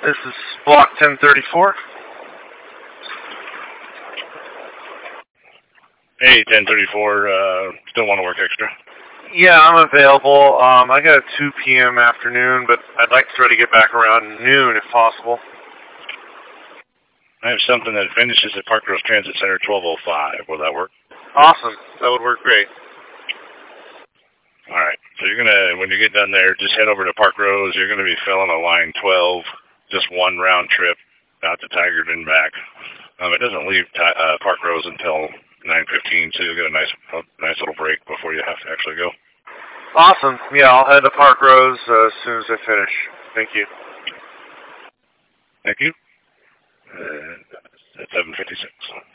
This is Block 1034. Hey, 1034, still want to work extra? Yeah, I'm available. I got a 2 p.m. afternoon, but I'd like to try to get back around noon if possible. I have something that finishes at Park Rose Transit Center 12:05. Will that work? Awesome. That would work great. All right. So you're gonna, when you get done there, just head over to Park Rose. You're gonna be filling a line 12, just one round trip out to Tigerton and back. It doesn't leave Park Rose until 9:15, so you'll get a nice little break before you have to actually go. Awesome. Yeah, I'll head to Park Rose as soon as I finish. Thank you. Thank you. At 7:56.